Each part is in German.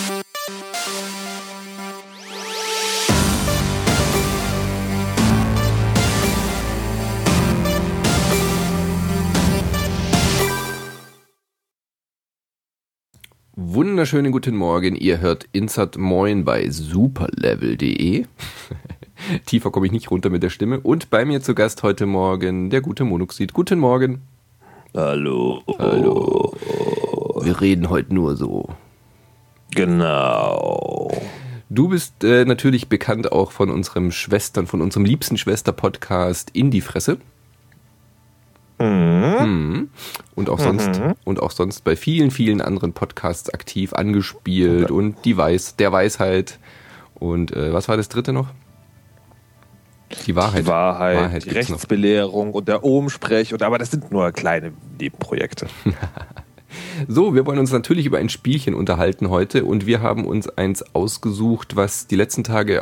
Wunderschönen guten Morgen, ihr hört Insert Moin bei superlevel.de. Tiefer komme ich nicht runter mit der Stimme. Und bei mir zu Gast heute Morgen der gute Monoxid. Guten Morgen. Hallo. Hallo. Wir reden heute nur so. Genau. Du bist natürlich bekannt auch von unserem liebsten Schwester-Podcast In die Fresse. Und auch sonst bei vielen, vielen anderen Podcasts aktiv angespielt und der Weisheit und was war das dritte noch? Die Wahrheit, die Rechtsbelehrung und der Ohmsprech, aber das sind nur kleine Nebenprojekte. So, wir wollen uns natürlich über ein Spielchen unterhalten heute und wir haben uns eins ausgesucht, was die letzten Tage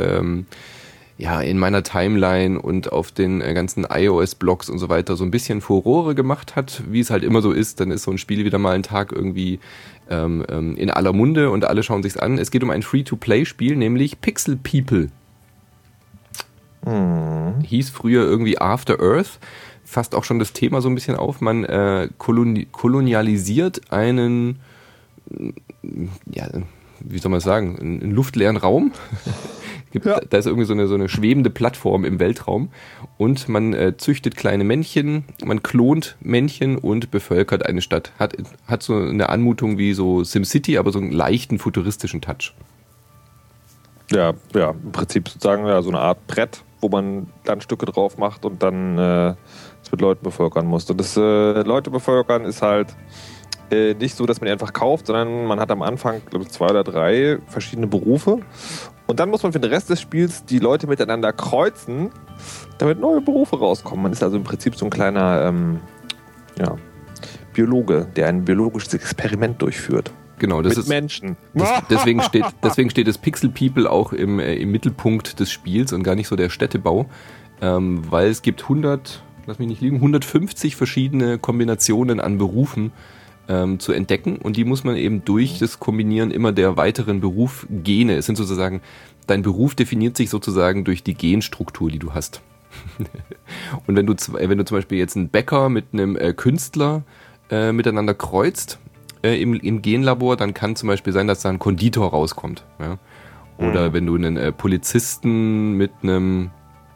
in meiner Timeline und auf den ganzen iOS-Blogs und so weiter so ein bisschen Furore gemacht hat, wie es halt immer so ist, dann ist so ein Spiel wieder mal einen Tag irgendwie in aller Munde und alle schauen sich's an. Es geht um ein Free-to-Play-Spiel, nämlich Pixel People. Hieß früher irgendwie After Earth, fasst auch schon das Thema so ein bisschen auf. Man kolonialisiert einen, wie soll man sagen, einen luftleeren Raum. Da ist irgendwie so eine schwebende Plattform im Weltraum und man züchtet kleine Männchen, man klont Männchen und bevölkert eine Stadt. Hat so eine Anmutung wie so SimCity, aber so einen leichten futuristischen Touch. Ja, im Prinzip sozusagen so eine Art Brett, wo man Landstücke drauf macht und dann es mit Leuten bevölkern muss. Und das Leute bevölkern ist halt nicht so, dass man die einfach kauft, sondern man hat am Anfang, glaube ich, 2 oder 3 verschiedene Berufe. Und dann muss man für den Rest des Spiels die Leute miteinander kreuzen, damit neue Berufe rauskommen. Man ist also im Prinzip so ein kleiner Biologe, der ein biologisches Experiment durchführt. Genau, das mit ist Menschen. Deswegen steht das Pixel People auch im Mittelpunkt des Spiels und gar nicht so der Städtebau, weil es gibt 150 verschiedene Kombinationen an Berufen zu entdecken und die muss man eben durch das Kombinieren immer der weiteren Berufgene. Es sind sozusagen, dein Beruf definiert sich sozusagen durch die Genstruktur, die du hast. Und wenn du zum Beispiel jetzt einen Bäcker mit einem Künstler miteinander kreuzt im Genlabor, dann kann zum Beispiel sein, dass da ein Konditor rauskommt. Ja? Oder wenn du einen Polizisten mit einem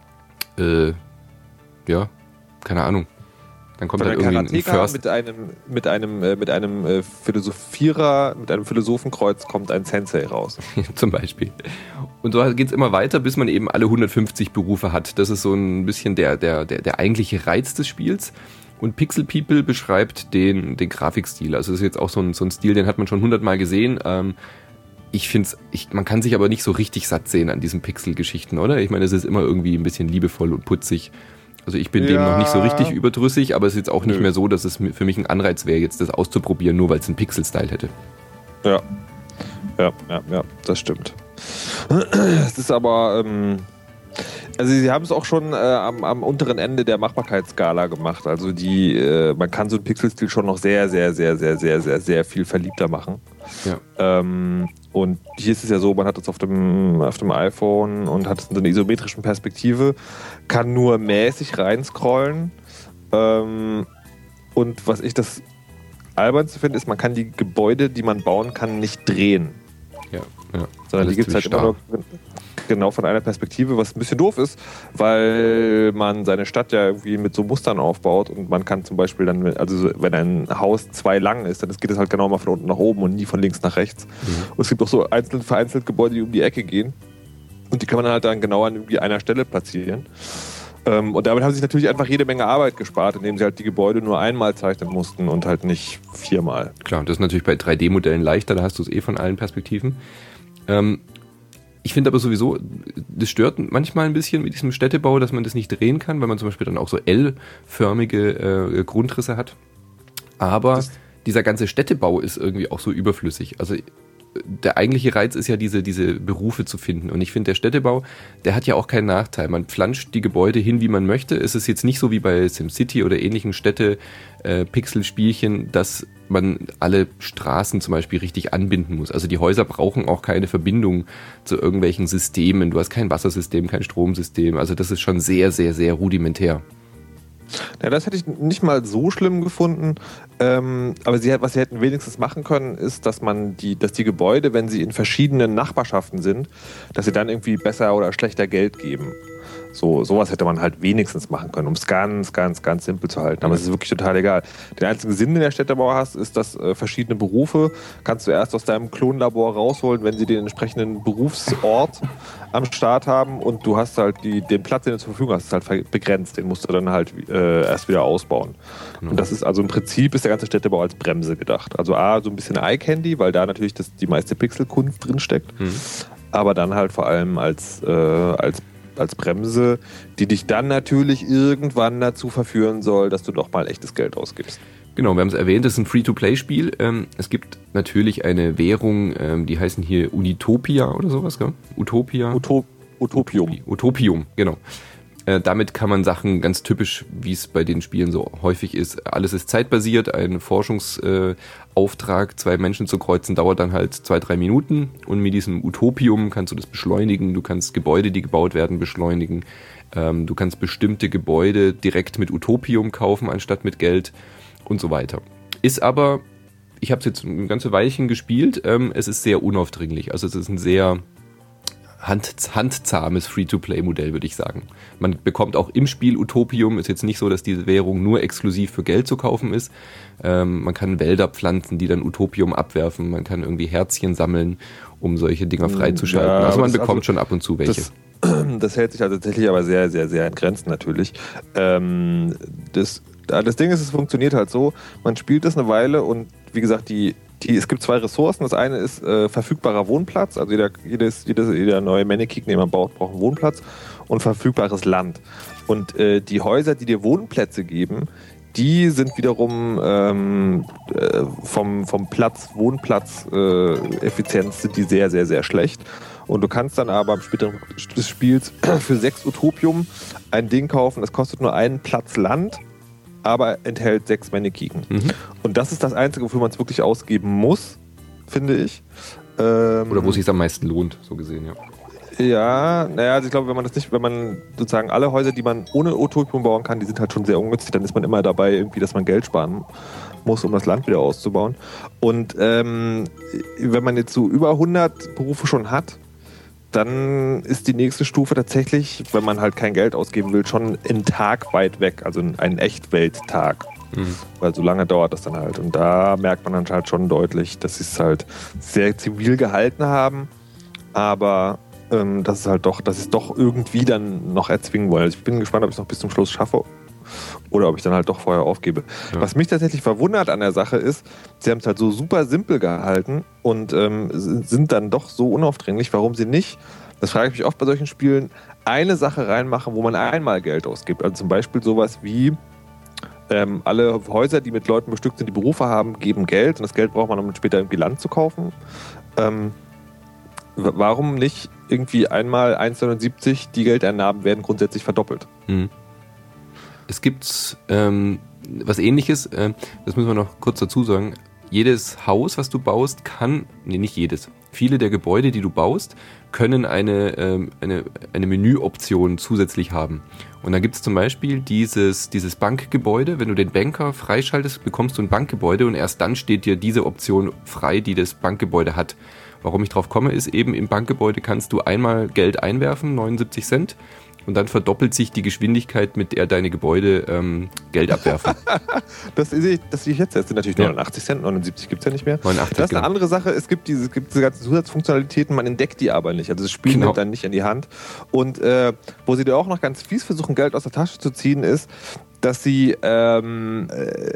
keine Ahnung. Dann kommt halt irgendwie ein First. Mit einem Philosophierer, mit einem Philosophenkreuz kommt ein Sensei raus. Zum Beispiel. Und so geht es immer weiter, bis man eben alle 150 Berufe hat. Das ist so ein bisschen der eigentliche Reiz des Spiels. Und Pixel People beschreibt den Grafikstil. Also das ist jetzt auch so ein Stil, den hat man schon 100-mal gesehen. Man kann sich aber nicht so richtig satt sehen an diesen Pixel-Geschichten, oder? Ich meine, es ist immer irgendwie ein bisschen liebevoll und putzig. Also ich bin dem noch nicht so richtig überdrüssig, aber es ist jetzt auch nicht mehr so, dass es für mich ein Anreiz wäre, jetzt das auszuprobieren, nur weil es einen Pixel-Style hätte. Ja, das stimmt. Es ist aber, also sie haben es auch schon am unteren Ende der Machbarkeitsskala gemacht. Also man kann so einen Pixel-Stil schon noch sehr, sehr, sehr, sehr, sehr, sehr, sehr viel verliebter machen. Ja. Und hier ist es ja so, man hat es auf dem iPhone und hat es in so einer isometrischen Perspektive, kann nur mäßig reinscrollen. Und was ich das Albernste finde, ist, man kann die Gebäude, die man bauen kann, nicht drehen. Ja. Sondern die gibt es halt immer nur genau von einer Perspektive, was ein bisschen doof ist, weil man seine Stadt ja irgendwie mit so Mustern aufbaut und man kann zum Beispiel dann, also wenn ein Haus 2 lang ist, dann geht es halt genau mal von unten nach oben und nie von links nach rechts. Und es gibt auch so vereinzelt Gebäude, die um die Ecke gehen und die kann man halt dann genau an irgendwie einer Stelle platzieren. Und damit haben sie sich natürlich einfach jede Menge Arbeit gespart, indem sie halt die Gebäude nur einmal zeichnen mussten und halt nicht 4-mal. Klar, das ist natürlich bei 3D-Modellen leichter, da hast du es von allen Perspektiven. Ich finde aber sowieso, das stört manchmal ein bisschen mit diesem Städtebau, dass man das nicht drehen kann, weil man zum Beispiel dann auch so L-förmige Grundrisse hat. Aber dieser ganze Städtebau ist irgendwie auch so überflüssig. Also der eigentliche Reiz ist ja diese Berufe zu finden. Und ich finde, der Städtebau, der hat ja auch keinen Nachteil. Man pflanzt die Gebäude hin, wie man möchte. Es ist jetzt nicht so wie bei SimCity oder ähnlichen Städte-Pixel-Spielchen, dass man alle Straßen zum Beispiel richtig anbinden muss. Also die Häuser brauchen auch keine Verbindung zu irgendwelchen Systemen. Du hast kein Wassersystem, kein Stromsystem. Also das ist schon sehr, sehr, sehr rudimentär. Ja, das hätte ich nicht mal so schlimm gefunden. Aber was sie hätten wenigstens machen können, ist, dass die Gebäude, wenn sie in verschiedenen Nachbarschaften sind, dass sie dann irgendwie besser oder schlechter Geld geben. Sowas hätte man halt wenigstens machen können, um es ganz, ganz, ganz simpel zu halten. Aber es ist wirklich total egal. Der einzige Sinn, den der Städtebau hast, ist, dass verschiedene Berufe kannst du erst aus deinem Klonlabor rausholen, wenn sie den entsprechenden Berufsort am Start haben, und du hast halt den Platz, den du zur Verfügung hast, ist halt begrenzt. Den musst du dann halt erst wieder ausbauen. Genau. Und das ist also im Prinzip ist der ganze Städtebau als Bremse gedacht. Also so ein bisschen Eye-Candy, weil da natürlich die meiste Pixelkunst drin steckt. Aber dann halt vor allem als Bremse, die dich dann natürlich irgendwann dazu verführen soll, dass du doch mal echtes Geld ausgibst. Genau, wir haben es erwähnt, es ist ein Free-to-Play-Spiel. Es gibt natürlich eine Währung, die heißen hier Unitopia oder sowas, gell? Utopia? Utopium. Utopium, genau. Damit kann man Sachen ganz typisch, wie es bei den Spielen so häufig ist. Alles ist zeitbasiert, ein Forschungsauftrag, 2 Menschen zu kreuzen, dauert dann halt 2-3 Minuten. Und mit diesem Utopium kannst du das beschleunigen. Du kannst Gebäude, die gebaut werden, beschleunigen. Du kannst bestimmte Gebäude direkt mit Utopium kaufen, anstatt mit Geld und so weiter. Ist aber, ich habe es jetzt ein ganze Weilchen gespielt, es ist sehr unaufdringlich. Also es ist ein sehr handzahmes Free-to-Play-Modell, würde ich sagen. Man bekommt auch im Spiel Utopium. Ist jetzt nicht so, dass diese Währung nur exklusiv für Geld zu kaufen ist. Man kann Wälder pflanzen, die dann Utopium abwerfen. Man kann irgendwie Herzchen sammeln, um solche Dinger freizuschalten. Ja, also man bekommt schon ab und zu welche. Das hält sich also tatsächlich aber sehr, sehr, sehr in Grenzen natürlich. Das Ding ist, es funktioniert halt so, man spielt das eine Weile und wie gesagt, es gibt 2 Ressourcen. Das eine ist verfügbarer Wohnplatz, also jeder neue Mannequin, den man baut, braucht einen Wohnplatz, und verfügbares Land. Und die Häuser, die dir Wohnplätze geben, die sind wiederum vom Wohnplatz Effizienz sind die sehr, sehr, sehr schlecht. Und du kannst dann aber am späteren des Spiels für 6 Utopium ein Ding kaufen, das kostet nur einen Platz Land, aber enthält 6 Mannequin. Und das ist das Einzige, wofür man es wirklich ausgeben muss, finde ich. Oder wo es sich am meisten lohnt, so gesehen, ja. Ja, naja, also ich glaube, wenn man sozusagen alle Häuser, die man ohne Utopium bauen kann, die sind halt schon sehr ungünstig, dann ist man immer dabei, irgendwie, dass man Geld sparen muss, um das Land wieder auszubauen. Und wenn man jetzt so über 100 Berufe schon hat, dann ist die nächste Stufe tatsächlich, wenn man halt kein Geld ausgeben will, schon einen Tag weit weg, also ein Echtwelttag. Weil so lange dauert das dann halt. Und da merkt man dann halt schon deutlich, dass sie es halt sehr zivil gehalten haben, aber dass sie es doch irgendwie dann noch erzwingen wollen. Also ich bin gespannt, ob ich es noch bis zum Schluss schaffe oder ob ich dann halt doch vorher aufgebe. Ja. Was mich tatsächlich verwundert an der Sache ist, sie haben es halt so super simpel gehalten und sind dann doch so unaufdringlich, warum sie nicht, das frage ich mich oft bei solchen Spielen, eine Sache reinmachen, wo man einmal Geld ausgibt. Also zum Beispiel sowas wie alle Häuser, die mit Leuten bestückt sind, die Berufe haben, geben Geld und das Geld braucht man, um später irgendwie Land zu kaufen. Warum nicht irgendwie einmal 1,79 die Geldeinnahmen werden grundsätzlich verdoppelt? Es gibt was Ähnliches, das müssen wir noch kurz dazu sagen. Jedes Haus, was du baust, nicht jedes. Viele der Gebäude, die du baust, können eine Menüoption zusätzlich haben. Und da gibt es zum Beispiel dieses Bankgebäude. Wenn du den Banker freischaltest, bekommst du ein Bankgebäude und erst dann steht dir diese Option frei, die das Bankgebäude hat. Warum ich drauf komme, ist eben, im Bankgebäude kannst du einmal Geld einwerfen, 79 Cent, und dann verdoppelt sich die Geschwindigkeit, mit der deine Gebäude Geld abwerfen. Das sehe ich jetzt. Das sind natürlich 89 Cent, 79 gibt es ja nicht mehr. 89, das ist eine andere Sache. Es gibt diese ganzen Zusatzfunktionalitäten, man entdeckt die aber nicht. Also das Spiel nimmt dann nicht in die Hand. Und wo sie dir auch noch ganz fies versuchen, Geld aus der Tasche zu ziehen, ist, dass sie, wenn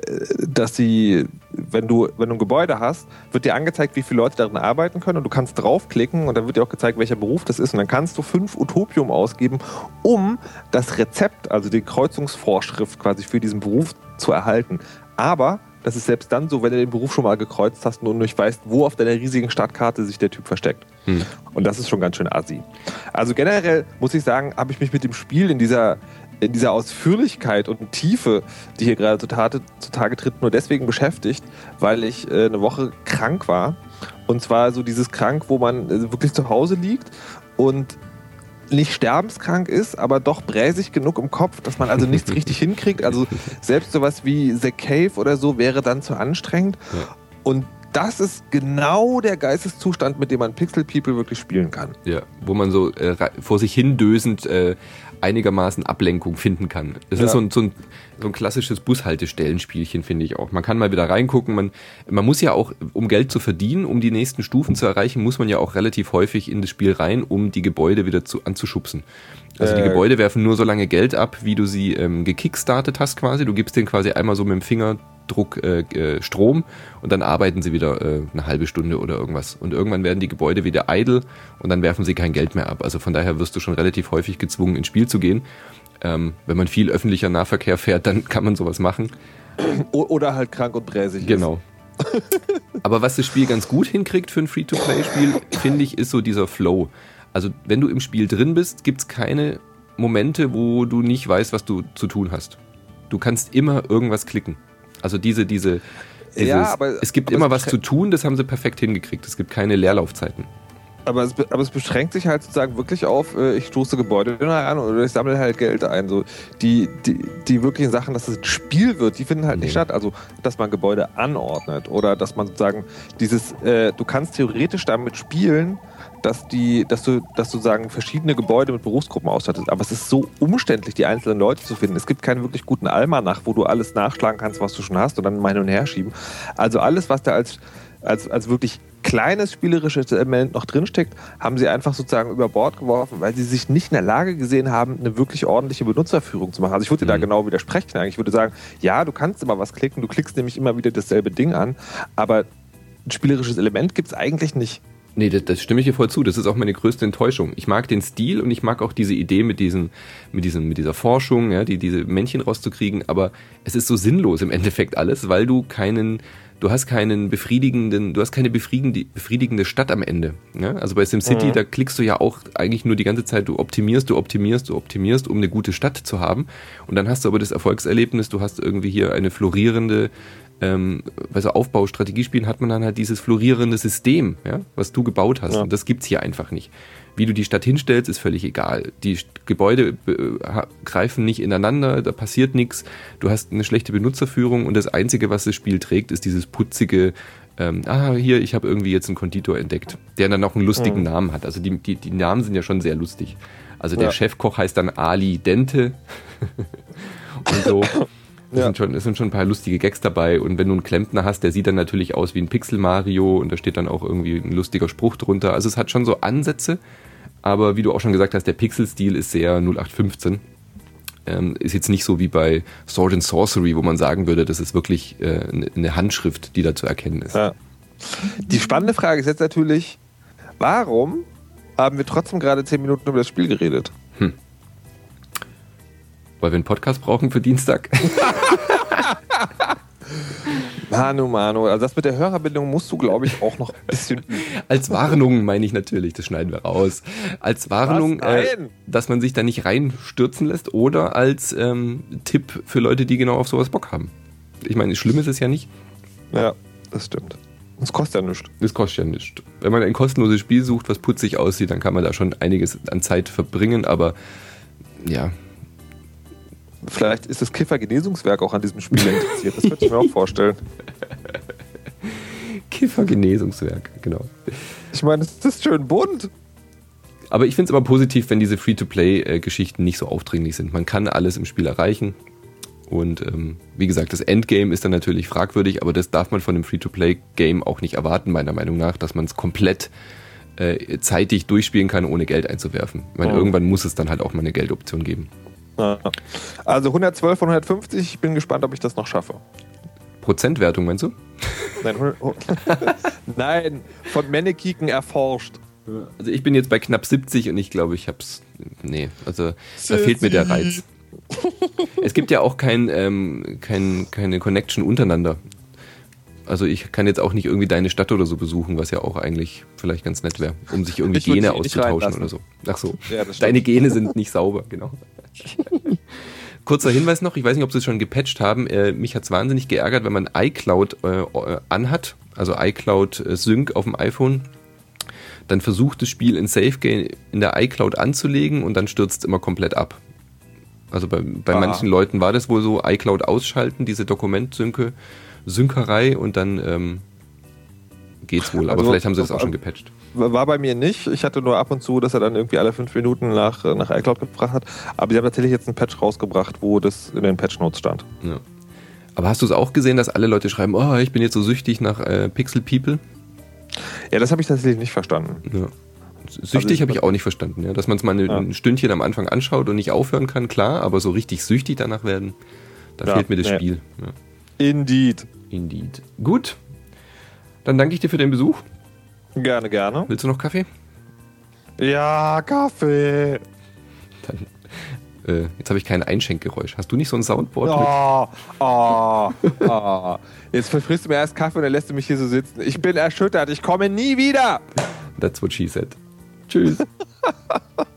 du ein Gebäude hast, wird dir angezeigt, wie viele Leute darin arbeiten können, und du kannst draufklicken und dann wird dir auch gezeigt, welcher Beruf das ist, und dann kannst du 5 Utopium ausgeben, um das Rezept, also die Kreuzungsvorschrift quasi für diesen Beruf zu erhalten. Aber das ist selbst dann so, wenn du den Beruf schon mal gekreuzt hast und nicht weißt, wo auf deiner riesigen Startkarte sich der Typ versteckt. Und das ist schon ganz schön assi. Also generell muss ich sagen, habe ich mich mit dem Spiel in dieser Ausführlichkeit und Tiefe, die hier gerade zutage tritt, nur deswegen beschäftigt, weil ich eine Woche krank war. Und zwar so dieses krank, wo man wirklich zu Hause liegt und nicht sterbenskrank ist, aber doch bräsig genug im Kopf, dass man also nichts richtig hinkriegt. Also selbst sowas wie The Cave oder so wäre dann zu anstrengend. Ja. Und das ist genau der Geisteszustand, mit dem man Pixel People wirklich spielen kann. Ja, wo man so vor sich hin dösend einigermaßen Ablenkung finden kann. Das ist so ein klassisches Bushaltestellenspielchen, finde ich auch. Man kann mal wieder reingucken. Man muss ja auch, um Geld zu verdienen, um die nächsten Stufen zu erreichen, muss man ja auch relativ häufig in das Spiel rein, um die Gebäude wieder anzuschubsen. Also die Gebäude werfen nur so lange Geld ab, wie du sie gekickstartet hast quasi. Du gibst denen quasi einmal so mit dem Fingerdruck Strom und dann arbeiten sie wieder eine halbe Stunde oder irgendwas. Und irgendwann werden die Gebäude wieder idle und dann werfen sie kein Geld mehr ab. Also von daher wirst du schon relativ häufig gezwungen, ins Spiel zu gehen. Wenn man viel öffentlicher Nahverkehr fährt, dann kann man sowas machen. Oder halt krank und bräsig. Genau. Aber was das Spiel ganz gut hinkriegt für ein Free-to-Play-Spiel, finde ich, ist so dieser Flow. Also wenn du im Spiel drin bist, gibt es keine Momente, wo du nicht weißt, was du zu tun hast. Du kannst immer irgendwas klicken. Also es gibt immer was zu tun, das haben sie perfekt hingekriegt. Es gibt keine Leerlaufzeiten. Aber es beschränkt sich halt sozusagen wirklich auf, ich stoße Gebäude an oder ich sammle halt Geld ein. So, die wirklichen Sachen, dass es ein Spiel wird, die finden halt nicht statt. Also, dass man Gebäude anordnet oder dass man sozusagen du kannst theoretisch damit spielen, dass du sozusagen verschiedene Gebäude mit Berufsgruppen ausstattest. Aber es ist so umständlich, die einzelnen Leute zu finden. Es gibt keinen wirklich guten Almanach, wo du alles nachschlagen kannst, was du schon hast und dann mal hin und her schieben. Also alles, was da als wirklich kleines spielerisches Element noch drinsteckt, haben sie einfach sozusagen über Bord geworfen, weil sie sich nicht in der Lage gesehen haben, eine wirklich ordentliche Benutzerführung zu machen. Also ich würde dir da genau widersprechen. Ich würde sagen, ja, du kannst immer was klicken, du klickst nämlich immer wieder dasselbe Ding an, aber ein spielerisches Element gibt es eigentlich nicht. Nee, das stimme ich dir voll zu. Das ist auch meine größte Enttäuschung. Ich mag den Stil und ich mag auch diese Idee mit dieser Forschung, ja, diese Männchen rauszukriegen, aber es ist so sinnlos im Endeffekt alles, weil du hast keine befriedigende Stadt am Ende. Ja? Also bei SimCity, da klickst du ja auch eigentlich nur die ganze Zeit, du optimierst, um eine gute Stadt zu haben. Und dann hast du aber das Erfolgserlebnis, du hast irgendwie hier eine florierende, bei so Aufbaustrategiespielen hat man dann halt dieses florierende System, ja, was du gebaut hast. Ja. Und das gibt's hier einfach nicht. Wie du die Stadt hinstellst, ist völlig egal. Die Gebäude greifen nicht ineinander, da passiert nichts. Du hast eine schlechte Benutzerführung und das Einzige, was das Spiel trägt, ist dieses putzige, ich habe irgendwie jetzt einen Konditor entdeckt, der dann auch einen lustigen Namen hat. Also die Namen sind ja schon sehr lustig. Also der Chefkoch heißt dann Ali Dente und so. Es sind schon ein paar lustige Gags dabei und wenn du einen Klempner hast, der sieht dann natürlich aus wie ein Pixel-Mario und da steht dann auch irgendwie ein lustiger Spruch drunter. Also es hat schon so Ansätze, aber wie du auch schon gesagt hast, der Pixel-Stil ist sehr 0815. Ist jetzt nicht so wie bei Sword and Sorcery, wo man sagen würde, das ist wirklich eine Handschrift, die da zu erkennen ist. Ja. Die spannende Frage ist jetzt natürlich, warum haben wir trotzdem gerade 10 Minuten über das Spiel geredet? Weil wir einen Podcast brauchen für Dienstag. Manu, also das mit der Hörerbindung musst du, glaube ich, auch noch ein bisschen üben. Als Warnung meine ich natürlich, das schneiden wir raus. Als Warnung, dass man sich da nicht reinstürzen lässt oder als Tipp für Leute, die genau auf sowas Bock haben. Ich meine, schlimm ist es ja nicht. Ja, das stimmt. Das kostet ja nichts. Das kostet ja nichts. Wenn man ein kostenloses Spiel sucht, was putzig aussieht, dann kann man da schon einiges an Zeit verbringen, aber ja... Vielleicht ist das Kiffer-Genesungswerk auch an diesem Spiel interessiert. Das würde ich mir auch vorstellen. Kiffer-Genesungswerk, genau. Ich meine, es ist schön bunt. Aber ich finde es immer positiv, wenn diese Free-to-Play-Geschichten nicht so aufdringlich sind. Man kann alles im Spiel erreichen. Und wie gesagt, das Endgame ist dann natürlich fragwürdig, aber das darf man von einem Free-to-Play-Game auch nicht erwarten, meiner Meinung nach, dass man es komplett zeitig durchspielen kann, ohne Geld einzuwerfen. Ich meine, irgendwann muss es dann halt auch mal eine Geldoption geben. Also 112 von 150, ich bin gespannt, ob ich das noch schaffe. Prozentwertung, meinst du? Nein, von Mannekiken erforscht. Also ich bin jetzt bei knapp 70 und ich glaube, ich hab's... Nee, also da fehlt mir der Reiz. Es gibt ja auch keine Connection untereinander. Also ich kann jetzt auch nicht irgendwie deine Stadt oder so besuchen, was ja auch eigentlich vielleicht ganz nett wäre, um sich irgendwie Gene auszutauschen oder so. Ach so, ja, deine Gene sind nicht sauber, genau. Kurzer Hinweis noch, ich weiß nicht, ob sie es schon gepatcht haben, mich hat es wahnsinnig geärgert, wenn man iCloud anhat, also iCloud Sync auf dem iPhone, dann versucht das Spiel in SafeGame in der iCloud anzulegen und dann stürzt es immer komplett ab. Also bei manchen Leuten war das wohl so, iCloud ausschalten, diese Dokumentsynkerei und dann geht's wohl. Aber also, vielleicht haben sie das auch schon gepatcht. War bei mir nicht. Ich hatte nur ab und zu, dass er dann irgendwie alle 5 Minuten nach iCloud gebracht hat. Aber sie haben tatsächlich jetzt einen Patch rausgebracht, wo das in den Patch Notes stand. Ja. Aber hast du es auch gesehen, dass alle Leute schreiben, oh, ich bin jetzt so süchtig nach Pixel People? Ja, das habe ich tatsächlich nicht verstanden. Ja. Süchtig habe ich auch nicht verstanden, ja. Dass man es mal ein Stündchen am Anfang anschaut und nicht aufhören kann, klar, aber so richtig süchtig danach werden, da fehlt mir das Spiel. Ja. Indeed. Gut, dann danke ich dir für den Besuch. Gerne, gerne. Willst du noch Kaffee? Ja, Kaffee. Dann, jetzt habe ich kein Einschenkgeräusch. Hast du nicht so ein Soundboard mit? Jetzt versprichst du mir erst Kaffee und dann lässt du mich hier so sitzen. Ich bin erschüttert, ich komme nie wieder. That's what she said. Tschüss.